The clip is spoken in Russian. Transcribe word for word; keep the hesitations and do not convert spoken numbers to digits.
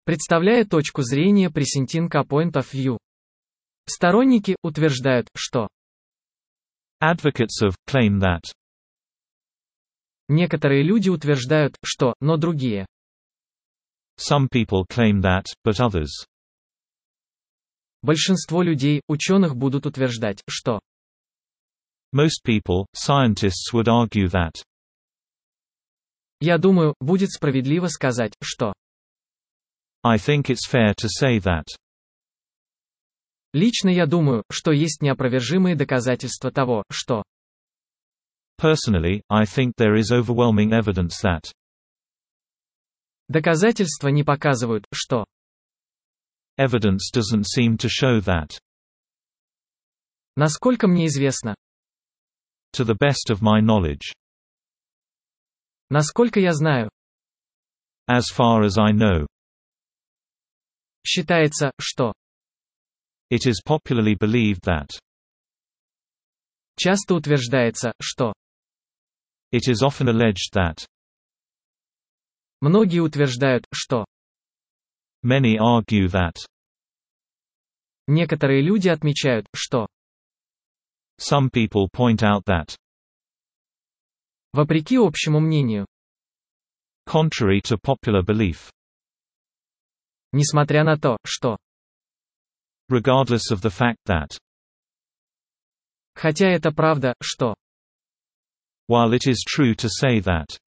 Представляя точку зрения presenting a point of view. Сторонники утверждают, что Advocates of claim that. некоторые люди утверждают, что, но другие. Some people claim that, but others. Большинство людей, ученых будут утверждать, что Most people, scientists would argue that. я думаю, будет справедливо сказать, что I think it's fair to say that. лично я думаю, что есть неопровержимые доказательства того, что Personally, I think there is overwhelming evidence that. доказательства не показывают, что Evidence doesn't seem to show that. насколько мне известно, To the best of my knowledge. насколько я знаю, As far as I know. считается, что It is popularly believed that. часто утверждается, что It is often alleged that. многие утверждают, что Many argue that. некоторые люди отмечают, что Some people point out that. вопреки общему мнению, Contrary to popular belief. несмотря на то, что Regardless of the fact that. хотя это правда, что While it is true to say that.